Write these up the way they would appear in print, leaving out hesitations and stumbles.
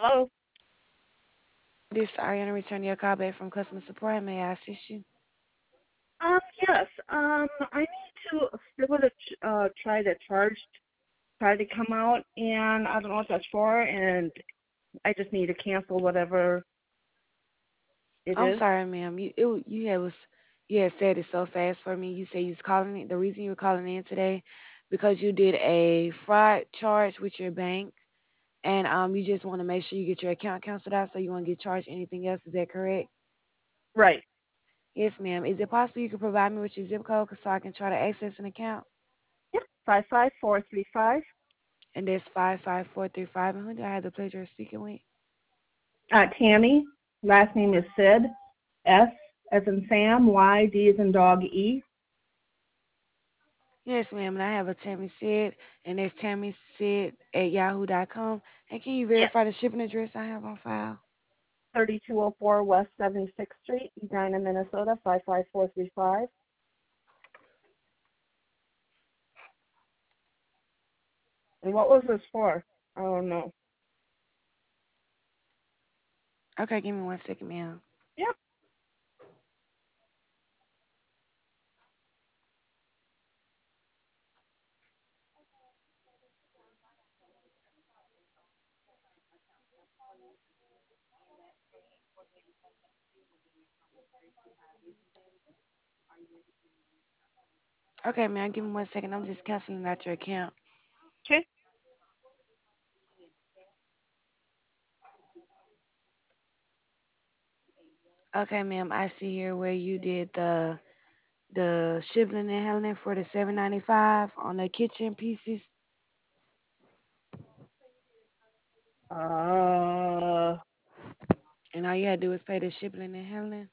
Hello. This is Ariana returning your call back from customer support. May I assist you? Yes. I need to still want to try to try to come out, and I don't know what that's for, and I just need to cancel whatever it I'm is. sorry, ma'am. You had said it so fast for me. You said you was calling it. The reason you were calling in today because you did a fraud charge with your bank, and you just want to make sure you get your account canceled out, so you won't get charged anything else. Is that correct? Right. Yes, ma'am. Is it possible you could provide me with your zip code so I can try to access an account? Yep. 55435. And that's 55435. And who do I have the pleasure of speaking with? Tammy. Last name is Sid. S as in Sam. Y. D as in dog. E. Yes, ma'am. And I have a Tammy Sid, and it's Tammy Sid at yahoo.com. And can you Yes. verify the shipping address I have on file? 3204 West 76th Street, Edina, Minnesota 55435. And what was this for? I don't know. Okay, give me 1 second, ma'am. Yep. Okay, ma'am, give me 1 second. I'm just canceling out your account. Okay. Okay, ma'am, I see here where you did the shipping and handling for the 795 on the kitchen pieces, Uh, and all you had to do was pay the shipping and handling.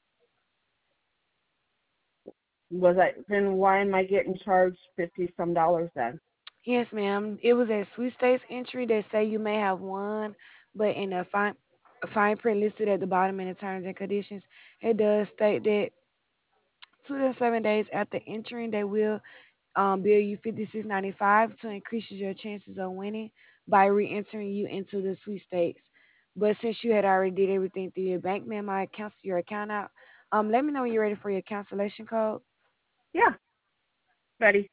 was I then? Why am I getting charged 50 some dollars then? Yes, ma'am. It was a sweepstakes entry that say you may have won, but in the fine print listed at the bottom in the terms and conditions, it does state that 2 to 7 days after entering, they will bill you 56.95 to increase your chances of winning by re-entering you into the sweepstakes. But since you had already did everything through your bank, ma'am, I cancel your account out. Let me know when you're ready for your cancellation code. Yeah, ready.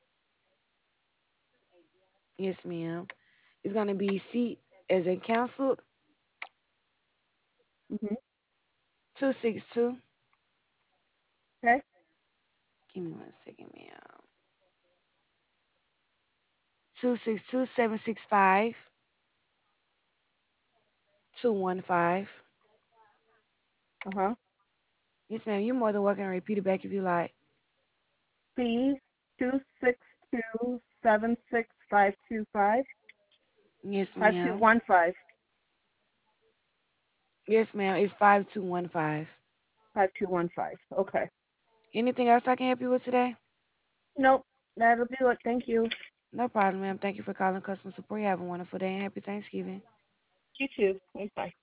Yes, ma'am. It's gonna be C as in canceled Mhm. 262. Okay. Give me 1 second, ma'am. 262 765 215. Uh-huh. Yes, ma'am. You're more than welcome to repeat it back if you like. C 262 76525 Yes, ma'am. 5215 Yes, ma'am. It's 5215. 5215. Okay. Anything else I can help you with today? Nope. That'll do it. Thank you. No problem, ma'am. Thank you for calling customer support. You have a wonderful day and happy Thanksgiving. You too. Bye.